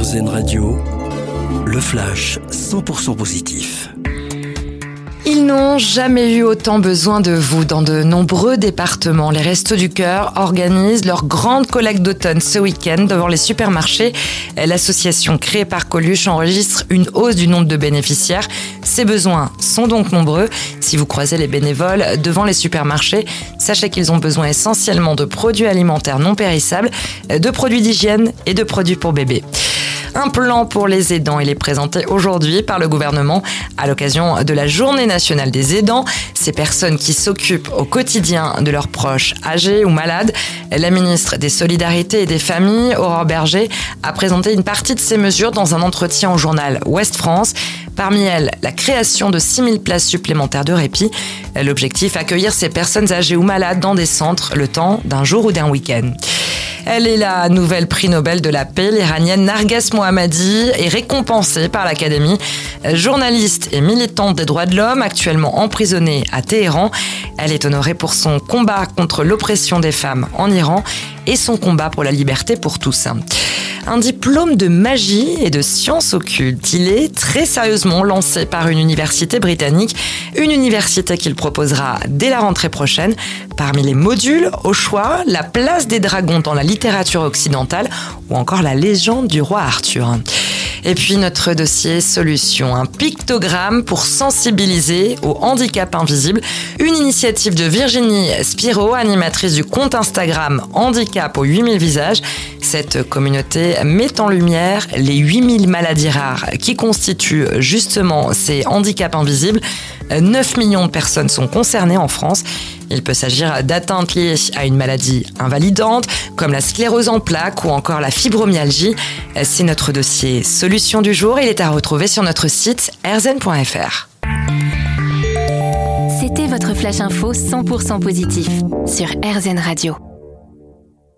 RZN Radio, le flash 100% positif. Ils n'ont jamais eu autant besoin de vous dans de nombreux départements. Les Restos du Cœur organisent leur grande collecte d'automne ce week-end devant les supermarchés. L'association créée par Coluche enregistre une hausse du nombre de bénéficiaires. Ces besoins sont donc nombreux. Si vous croisez les bénévoles devant les supermarchés, sachez qu'ils ont besoin essentiellement de produits alimentaires non périssables, de produits d'hygiène et de produits pour bébés. Un plan pour les aidants, il est présenté aujourd'hui par le gouvernement à l'occasion de la Journée nationale des aidants. Ces personnes qui s'occupent au quotidien de leurs proches âgés ou malades. La ministre des Solidarités et des Familles, Aurore Bergé, a présenté une partie de ces mesures dans un entretien au journal Ouest France. Parmi elles, la création de 6000 places supplémentaires de répit. L'objectif, accueillir ces personnes âgées ou malades dans des centres le temps d'un jour ou d'un week-end. Elle est la nouvelle prix Nobel de la paix. L'Iranienne Narges Mohammadi est récompensée par l'Académie. Journaliste et militante des droits de l'homme, actuellement emprisonnée à Téhéran. Elle est honorée pour son combat contre l'oppression des femmes en Iran et son combat pour la liberté pour tous. Un diplôme de magie et de sciences occultes. Il est très sérieusement lancé par une université britannique, une université qu'il proposera dès la rentrée prochaine. Parmi les modules, au choix, la place des dragons dans la littérature occidentale ou encore la légende du roi Arthur. Et puis notre dossier solution, un pictogramme pour sensibiliser au handicap invisible. Une initiative de Virginie Spiro, animatrice du compte Instagram Handicap aux 8000 visages. Cette communauté met en lumière les 8000 maladies rares qui constituent justement ces handicaps invisibles. 9 millions de personnes sont concernées en France. Il peut s'agir d'atteintes liées à une maladie invalidante, comme la sclérose en plaques ou encore la fibromyalgie. C'est notre dossier solution du jour. Il est à retrouver sur notre site rzn.fr. C'était votre Flash Info 100% positif sur RZN Radio.